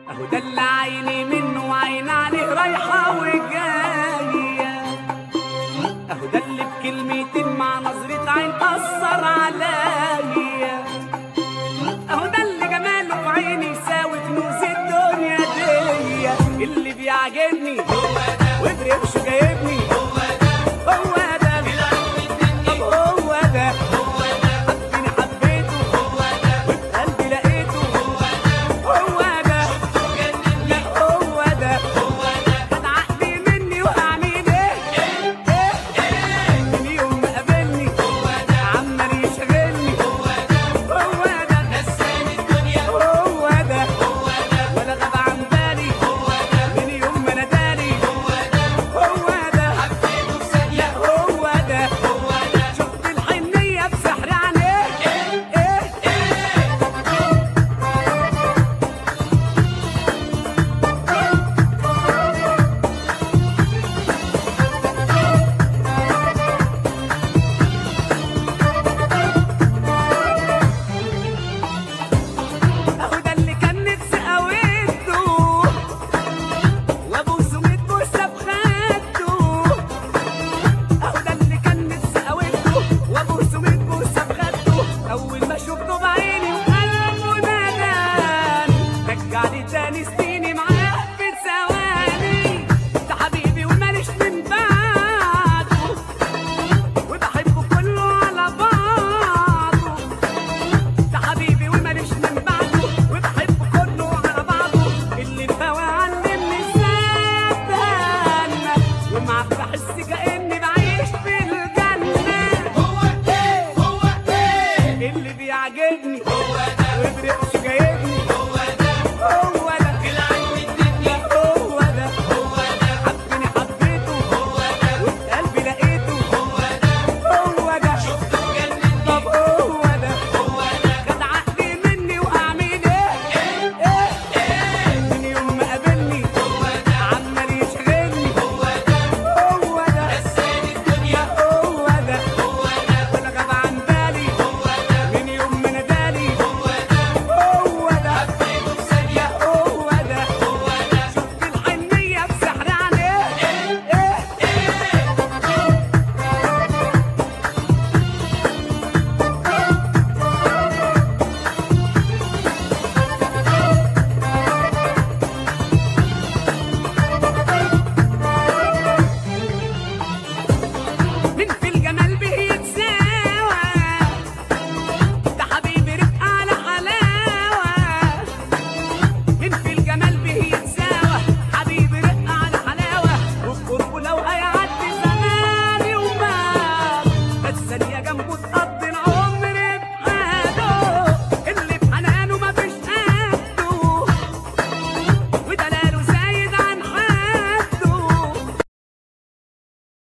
اهو ده اللي عيني منه وعين عليه رايحة وجاية، اهو ده اللي بكلمتين مع نظرة عين أثر عليا، اهو ده اللي جماله في عيني يساوي كنوز الدنيا دي، اللي بيعجبني هو ده وبرمشه جايبني هو ده، هو ده طب هو ده، حبيني حبيته هو ده، وفي قلبي لقيته هو ده، هو ده لا هو ده، خد عقلي مني وهعمل ايه من يوم ما قابلني عمال يشغلني هو ده نساني الدنيا هو ده ولا غاب عن بالي من يوم ما نادالي هو ده حبيته في ثانية هو ده شفت الحنية بسحر عينيه اهو ده اللي كان نفسي قويته وابوسه متبوسه بخده، اهو ده اللي كان نفسي قويته وابوسه متبوسه بخده، اول ما شفته بعيني وقلبه ناداني رجعني تاني سنيني معاه في ثواني، ده حبيبي وماليش من بعده وبحبه كله على بعضه، ده حبيبي وماليش من بعده وبحبه كله على بعضه، اللي الهوى علمني ازاي اتهنى ومعاه بحس كأني بعيش في الجنة، هو ايه اللي بيعجبني هو ده وبرقش جايبني هو ده العين الدنيا هو ده حبيني حبيته هو ده وفي قلبي لقيته هو ده شفته جنني طب هو ده خد عقلي مني وأعمل ايه من يوم ما قابلني عمال يشغلني هو ده نساني الدنيا هو ده ولا غاب عن بالي من يوم ما نادالي هو ده حبيته في ثانية هو ده شفت الحنية بسحر عليه من في الجمال به يتساوى، ده حبيبي رفق على حلاوة، من في الجمال به يتساوى حبيبي رفق على حلاوة، وفي قربه لو هيعدي زماني ومات بس ثانية جنبه تقضي